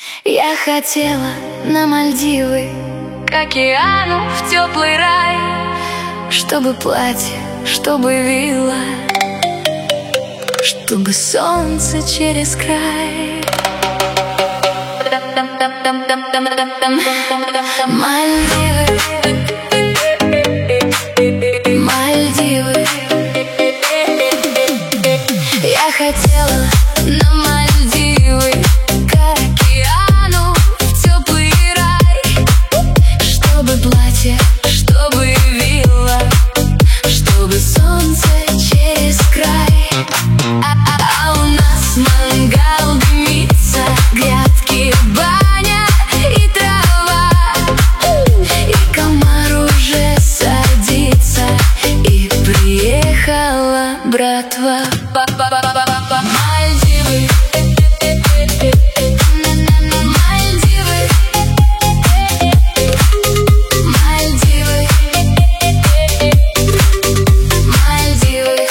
Я хотела на Мальдивы, к океану в теплый рай, чтобы платье, чтобы вилла, чтобы солнце через край. Мальдивы, Мальдивы. Я хотела на Мальдивы, к океану в теплый рай, чтобы платье, чтобы вилла, чтобы солнце через край. А у нас мангал дымится, грядки, баня и трава, и комар уже садится, и приехала братва. Мальдивы, Мальдивы, Мальдивы, Мальдивы.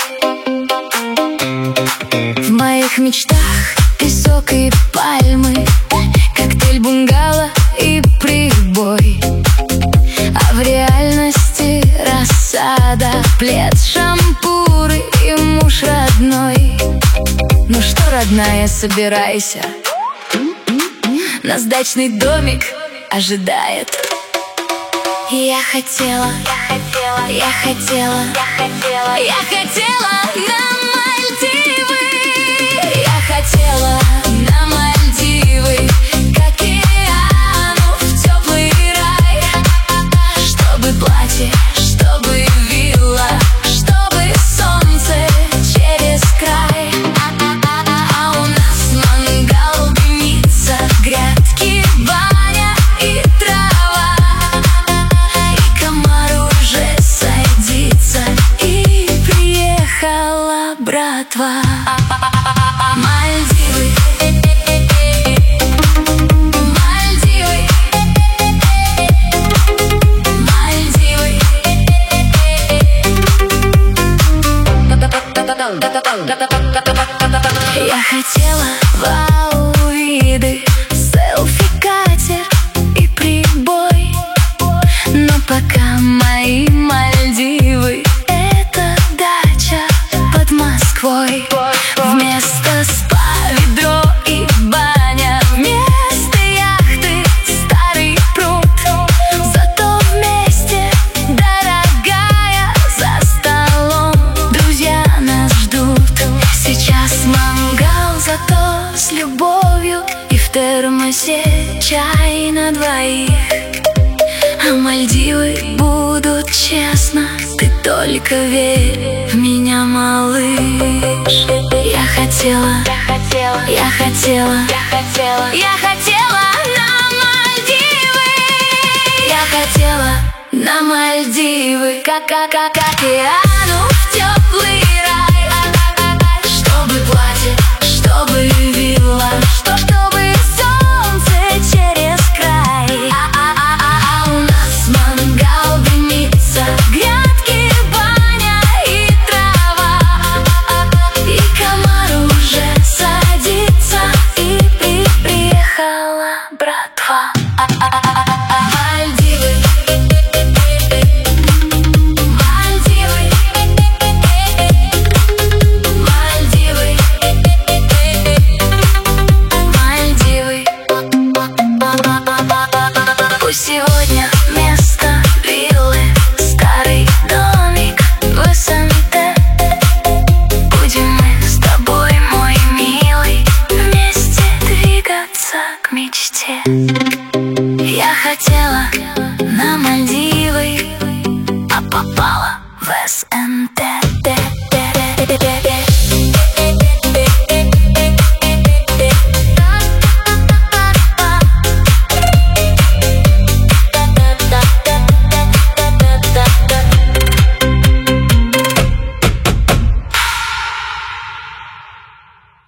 В моих мечтах песок и пальмы, коктейль, бунгало и прибой, а в реальности рассада, плед, шампуры и муж родной. Ну что, родная, собирайся, нас дачный домик ожидает. Я хотела, я хотела, я хотела на Мальдивы. Я хотела на Мальдивы, к океану в теплый рай, чтобы платье, чтобы вилла, чтобы солнце через край. А у нас мангал дымится, грядки, баня и трава, и комар уже садится, и приехала братва. Мальдивы, Мальдивы, Мальдивы. Я хотела вау-виды, селфи-катер и прибой, но пока мои Мальдивы — это дача под Москвой. Вместо спа ведро и баня, вместо яхты старый пруд, зато вместе, дорогая, за столом друзья нас ждут. Сейчас мангал, зато с любовью, и в термосе чай на двоих. А Мальдивы будут честно, ты только верь в меня, малыш. Я хотела, я хотела, я хотела на Мальдивы. Я хотела на Мальдивы, как океану в теплый рай, чтобы платье, чтобы вилла, чтобы солнце через край. А у нас мангал дымится, грядки, баня и трава, и комар уже садится, и приехала братва.